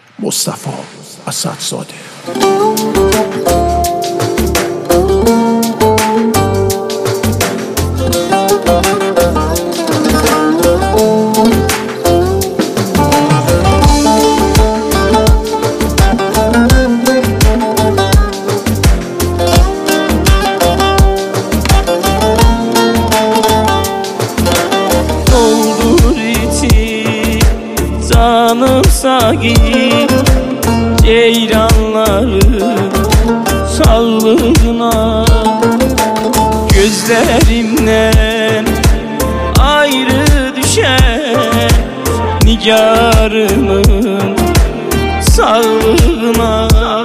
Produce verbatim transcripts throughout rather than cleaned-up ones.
Mustafa Asadsade. Canım sagi ceyranların sağlığına, gözlerimden ayrı düşen nigarımın sağlığına.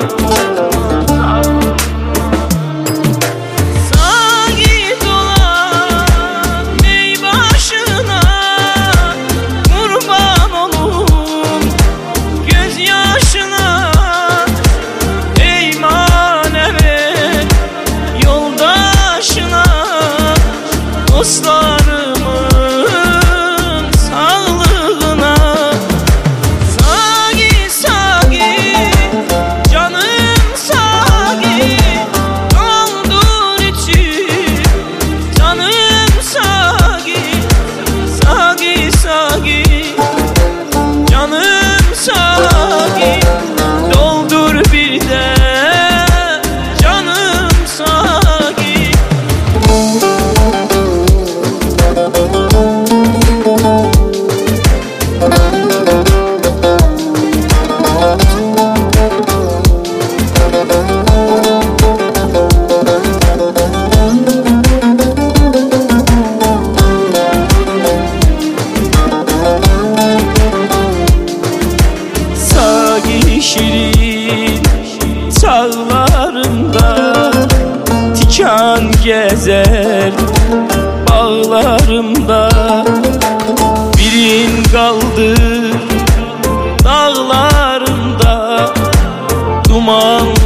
Dostlarımın sağlığına. Sagi sagi canım sagi, doldur içim canım sagi. Sagi sagi canım sagi, doldur bir de canım sagi. Şirin çağlarımda tikan gezer bağlarımda. Birin kaldı dağlarımda duman